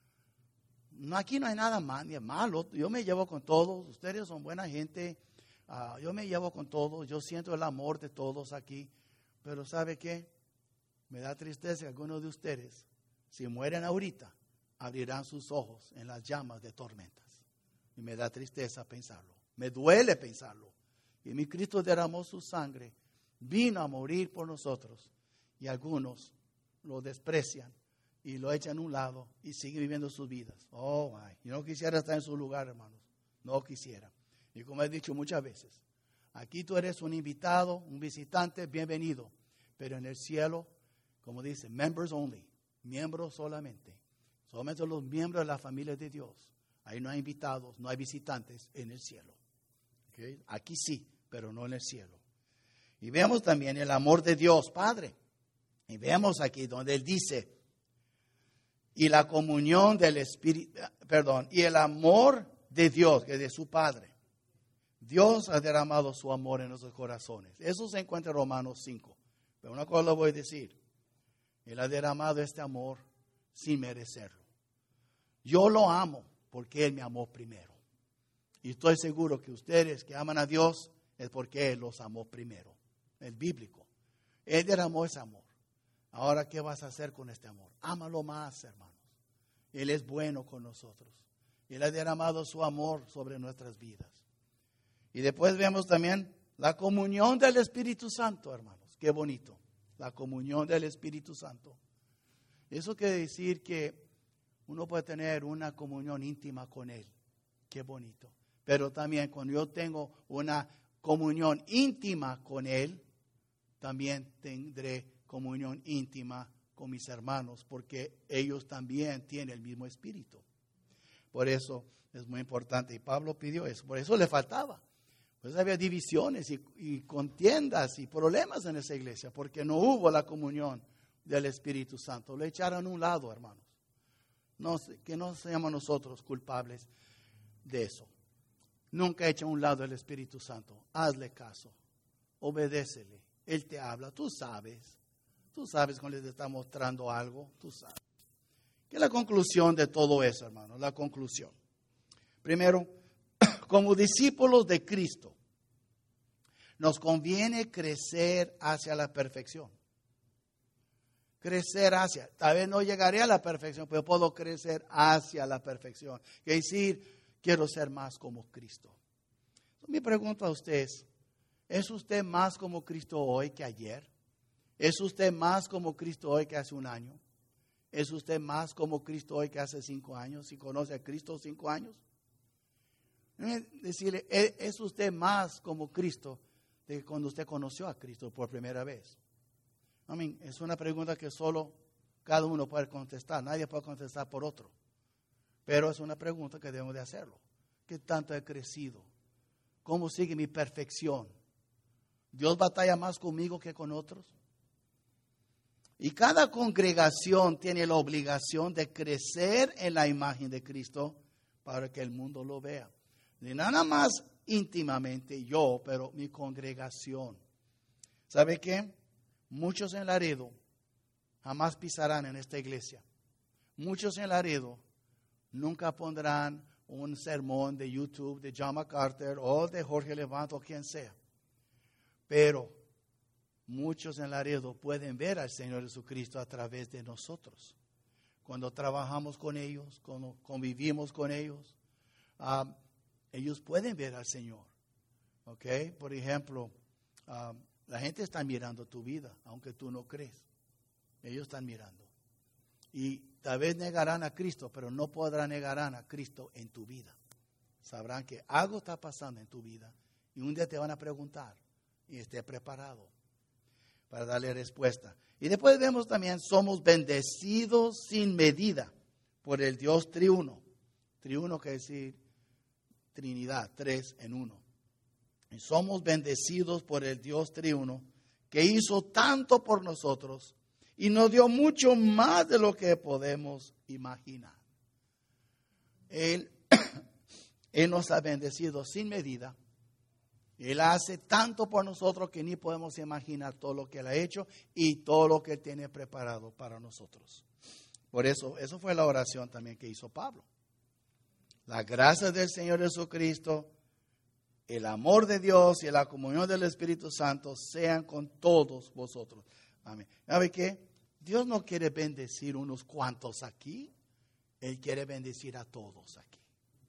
No, aquí no hay nada mal, ni malo. Yo me llevo con todos. Ustedes son buena gente. Uh, yo me llevo con todos. Yo siento el amor de todos aquí. Pero ¿sabe qué? Me da tristeza que algunos de ustedes, si mueren ahorita, abrirán sus ojos en las llamas de tormentas. Y me da tristeza pensarlo. Me duele pensarlo. Y mi Cristo derramó su sangre, vino a morir por nosotros. Y algunos lo desprecian y lo echan a un lado y siguen viviendo sus vidas. Oh, my. Yo no quisiera estar en su lugar, hermanos. No quisiera. Y como he dicho muchas veces, aquí tú eres un invitado, un visitante, bienvenido. Pero en el cielo, como dice, members only, miembros solamente. Solamente los miembros de la familia de Dios. Ahí no hay invitados, no hay visitantes en el cielo. ¿Okay? Aquí sí, pero no en el cielo. Y vemos también el amor de Dios, Padre. Y vemos aquí donde Él dice, y la comunión del Espíritu, perdón, y el amor de Dios, que es de su Padre. Dios ha derramado su amor en nuestros corazones. Eso se encuentra en Romanos cinco. Pero una cosa lo voy a decir. Él ha derramado este amor sin merecerlo. Yo lo amo porque Él me amó primero. Y estoy seguro que ustedes que aman a Dios es porque Él los amó primero. Es bíblico. Él derramó ese amor. Ahora, ¿qué vas a hacer con este amor? Ámalo más, hermanos. Él es bueno con nosotros. Él ha derramado su amor sobre nuestras vidas. Y después vemos también la comunión del Espíritu Santo, hermanos. Qué bonito. La comunión del Espíritu Santo. Eso quiere decir que uno puede tener una comunión íntima con Él. Qué bonito. Pero también cuando yo tengo una comunión íntima con Él, también tendré comunión íntima con mis hermanos, porque ellos también tienen el mismo espíritu. Por eso es muy importante. Y Pablo pidió eso. Por eso le faltaba. Pues había divisiones y, y contiendas y problemas en esa iglesia, porque no hubo la comunión del Espíritu Santo. Lo echaron a un lado, hermanos. No, que no seamos nosotros culpables de eso. Nunca echa a un lado el Espíritu Santo. Hazle caso. Obedécele. Él te habla. Tú sabes. Tú sabes cuando le está mostrando algo. Tú sabes. ¿Qué es la conclusión de todo eso, hermano? La conclusión. Primero, como discípulos de Cristo, nos conviene crecer hacia la perfección. Crecer hacia. Tal vez no llegaré a la perfección, pero puedo crecer hacia la perfección. Es decir, quiero ser más como Cristo. Mi pregunta a ustedes, ¿es usted más como Cristo hoy que ayer? ¿Es usted más como Cristo hoy que hace un año? ¿Es usted más como Cristo hoy que hace cinco años? ¿Si conoce a Cristo cinco años? Decirle, ¿es usted más como Cristo de cuando usted conoció a Cristo por primera vez? I mean, es una pregunta que solo cada uno puede contestar. Nadie puede contestar por otro. Pero es una pregunta que debemos de hacerlo. ¿Qué tanto he crecido? ¿Cómo sigue mi perfección? ¿Dios batalla más conmigo que con otros? Y cada congregación tiene la obligación de crecer en la imagen de Cristo para que el mundo lo vea. Y nada más íntimamente yo, pero mi congregación. ¿Sabe qué? Muchos en Laredo jamás pisarán en esta iglesia. Muchos en Laredo nunca pondrán un sermón de YouTube de John MacArthur o de Jorge Levant o quien sea. Pero muchos en Laredo pueden ver al Señor Jesucristo a través de nosotros. Cuando trabajamos con ellos, cuando convivimos con ellos, um, ellos pueden ver al Señor. ¿Ok? Por ejemplo, um, la gente está mirando tu vida, aunque tú no crees. Ellos están mirando. Y tal vez negarán a Cristo, pero no podrán negar a Cristo en tu vida. Sabrán que algo está pasando en tu vida y un día te van a preguntar y esté preparado para darle respuesta. Y después vemos también, somos bendecidos sin medida por el Dios triuno. Triuno quiere decir Trinidad, tres en uno. Y somos bendecidos por el Dios triuno que hizo tanto por nosotros y nos dio mucho más de lo que podemos imaginar. Él, Él nos ha bendecido sin medida. Él hace tanto por nosotros que ni podemos imaginar todo lo que Él ha hecho y todo lo que Él tiene preparado para nosotros. Por eso, eso fue la oración también que hizo Pablo. La gracia del Señor Jesucristo, el amor de Dios y la comunión del Espíritu Santo sean con todos vosotros. Amén. ¿Sabe qué? Dios no quiere bendecir unos cuantos aquí. Él quiere bendecir a todos aquí.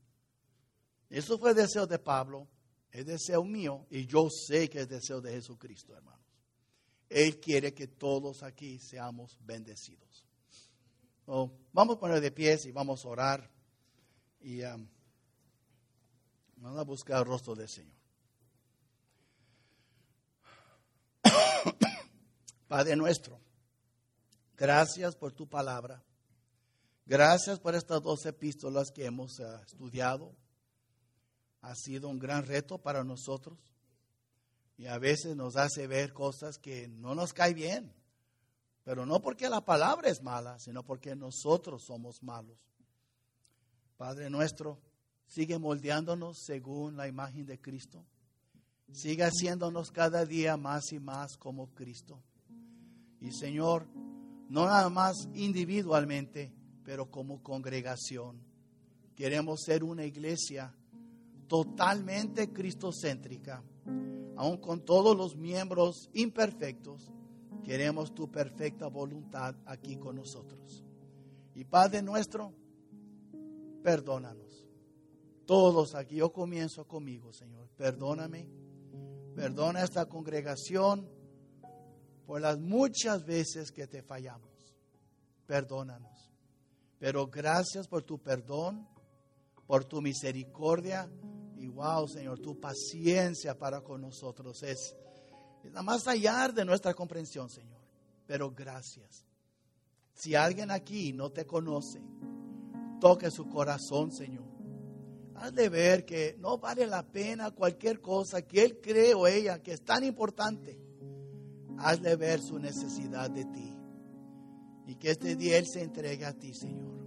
Eso fue el deseo de Pablo. Es deseo mío y yo sé que es deseo de Jesucristo, hermanos. Él quiere que todos aquí seamos bendecidos. So, vamos a poner de pies y vamos a orar. Y um, vamos a buscar el rostro del Señor. Padre nuestro, gracias por tu palabra. Gracias por estas dos epístolas que hemos uh, estudiado. Ha sido un gran reto para nosotros. Y a veces nos hace ver cosas que no nos caen bien. Pero no porque la palabra es mala, sino porque nosotros somos malos. Padre nuestro, sigue moldeándonos según la imagen de Cristo. Sigue haciéndonos cada día más y más como Cristo. Y Señor, no nada más individualmente, pero como congregación. Queremos ser una iglesia totalmente cristocéntrica. Aun con todos los miembros imperfectos, queremos tu perfecta voluntad aquí con nosotros. Y Padre nuestro, perdónanos. Todos aquí, yo comienzo conmigo, Señor. Perdóname. Perdona a esta congregación por las muchas veces que te fallamos. Perdónanos. Pero gracias por tu perdón, por tu misericordia. Y wow, Señor, tu paciencia para con nosotros es, es nada más allá de nuestra comprensión, Señor. Pero gracias. Si alguien aquí no te conoce, toque su corazón, Señor. Hazle ver que no vale la pena cualquier cosa que él cree o ella que es tan importante. Hazle ver su necesidad de ti. Y que este día él se entregue a ti, Señor.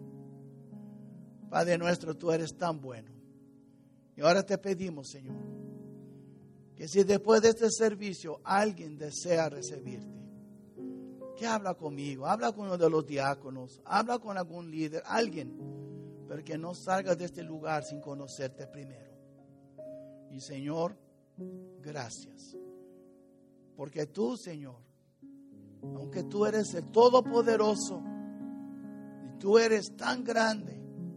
Padre nuestro, tú eres tan bueno. Y ahora te pedimos, Señor, que si después de este servicio alguien desea recibirte, que habla conmigo, habla con uno de los diáconos, habla con algún líder, alguien, pero que no salga de este lugar sin conocerte primero. Y Señor, gracias, porque tú, Señor, aunque tú eres el Todopoderoso, y tú eres tan grande,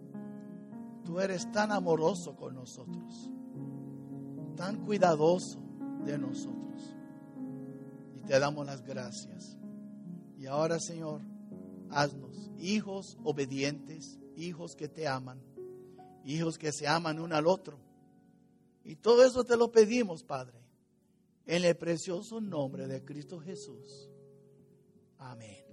tú eres tan amoroso con nosotros, tan cuidadoso de nosotros. Y te damos las gracias. Y ahora, Señor, haznos hijos obedientes, hijos que te aman, hijos que se aman uno al otro. Y todo eso te lo pedimos, Padre, en el precioso nombre de Cristo Jesús. Amén.